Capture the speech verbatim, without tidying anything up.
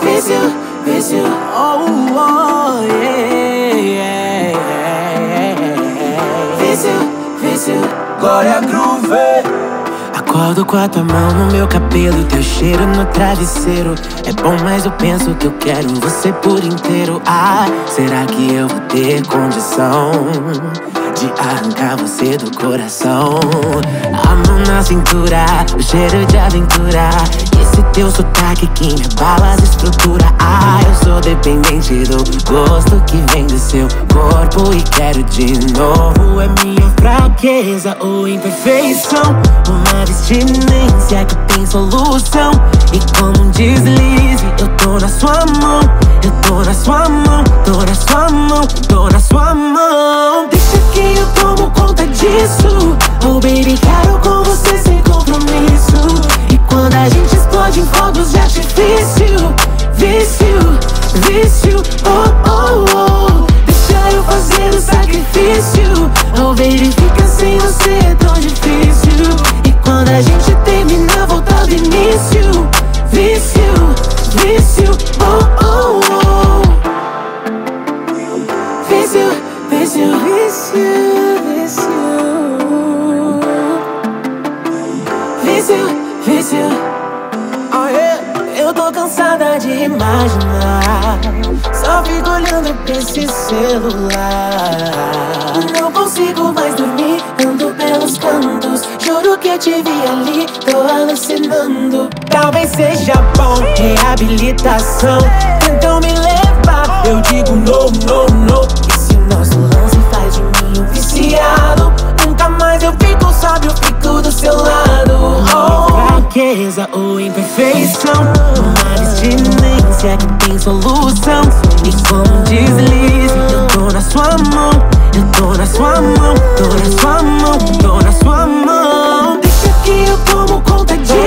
vício, vício. Oh, oh, yeah, yeah, yeah. Vício, vício. Glória Groove. Acordo com a tua mão no meu cabelo, teu cheiro no travesseiro. É bom, mas eu penso que eu quero você por inteiro. Ah, será que eu vou ter condição de arrancar você do coração? A mão na cintura, o cheiro de aventura, esse teu sotaque que me abala as estruturas. Ah, eu sou dependente do gosto que vem do seu corpo e quero de novo. É minha fraqueza ou imperfeição, uma abstinência que tem solução. E como um deslize, eu tô na sua mão, eu tô na sua mão, tô na sua mão, tô na sua mão. Deixa que eu tomo conta disso. Oh baby, quero com você sem compromisso. E quando a gente explode em fogos de artifício, vício, vício, oh oh oh. Deixa eu fazer o sacrifício. Oh baby, fica sem você é tão difícil. E quando a gente termina, volta do início, vício, vício, oh oh oh. Vício, vício, vício, vício. Vício, vício. Oh, yeah. Eu tô cansada de imaginar, só fico olhando pra esse celular. Não consigo mais dormir, ando pelos cantos. Juro que eu te vi ali, tô alucinando. Talvez seja bom, reabilitação. Tentam me levar, eu digo no, no, no. Esse nosso lance faz de mim um viciado. Nunca mais eu fico sóbrio, eu fico do seu lado. Oh, fraqueza ou imperfeição, uma abstinência que tem solução. E como um deslize, eu tô na sua mão, eu tô na sua mão, tô na sua mão, tô na sua mão. Deixa que eu tomo conta disso.